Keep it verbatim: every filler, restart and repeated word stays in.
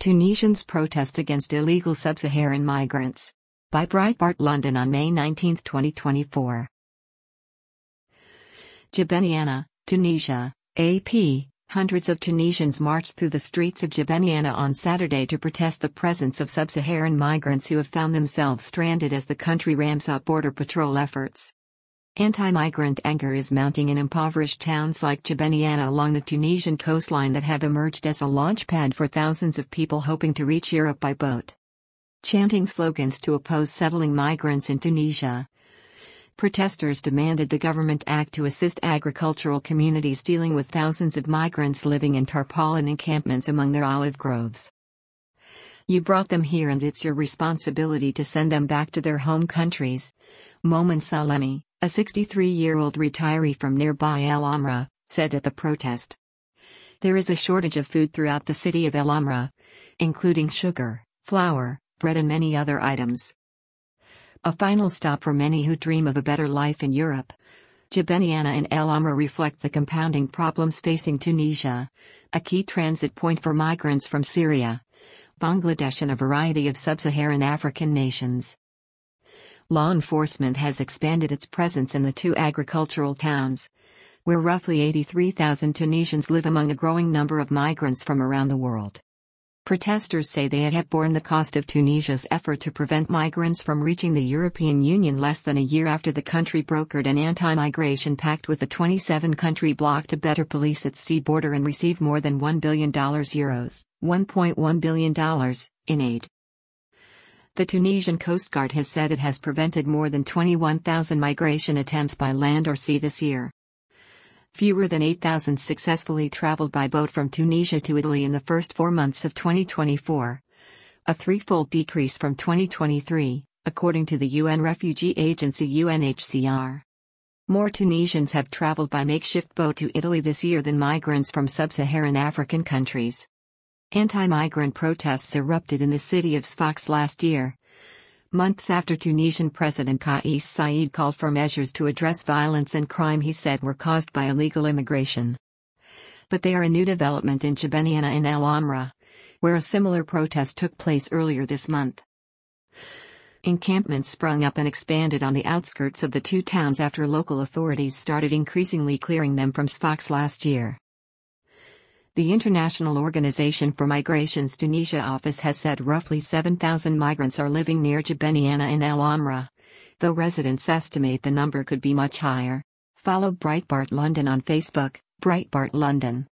Tunisians protest against illegal sub-Saharan migrants. By Breitbart London on May nineteenth, twenty twenty-four. Djebeniana, Tunisia, A P. Hundreds of Tunisians marched through the streets of Djebeniana on Saturday to protest the presence of sub-Saharan migrants who have found themselves stranded as the country ramps up border patrol efforts. Anti-migrant anger is mounting in impoverished towns like Djebeniana along the Tunisian coastline that have emerged as a launchpad for thousands of people hoping to reach Europe by boat. Chanting slogans to oppose settling migrants in Tunisia, protesters demanded the government act to assist agricultural communities dealing with thousands of migrants living in tarpaulin encampments among their olive groves. "You brought them here and it's your responsibility to send them back to their home countries," Momen Salemi, a sixty-three-year-old retiree from nearby El Amra, said at the protest. There is a shortage of food throughout the city of El Amra, including sugar, flour, bread and many other items. A final stop for many who dream of a better life in Europe. Djebeniana and El Amra reflect the compounding problems facing Tunisia, a key transit point for migrants from Syria, Bangladesh and a variety of sub-Saharan African nations. Law enforcement has expanded its presence in the two agricultural towns, where roughly eighty-three thousand Tunisians live among a growing number of migrants from around the world. Protesters say they have borne the cost of Tunisia's effort to prevent migrants from reaching the European Union less than a year after the country brokered an anti-migration pact with the twenty-seven country bloc to better police its sea border and receive more than one billion euros, one point one billion dollars, in aid. The Tunisian Coast Guard has said it has prevented more than twenty-one thousand migration attempts by land or sea this year. Fewer than eight thousand successfully traveled by boat from Tunisia to Italy in the first four months of twenty twenty-four, a threefold decrease from twenty twenty-three, according to the U N refugee agency U N H C R. More Tunisians have traveled by makeshift boat to Italy this year than migrants from sub-Saharan African countries. Anti-migrant protests erupted in the city of Sfax last year, months after Tunisian President Kais Saied called for measures to address violence and crime he said were caused by illegal immigration. But they are a new development in Djebeniana and El Amra, where a similar protest took place earlier this month. Encampments sprung up and expanded on the outskirts of the two towns after local authorities started increasingly clearing them from Sfax last year. The International Organization for Migration's Tunisia office has said roughly seven thousand migrants are living near Djebeniana and El Amra, though residents estimate the number could be much higher. Follow Breitbart London on Facebook, Breitbart London.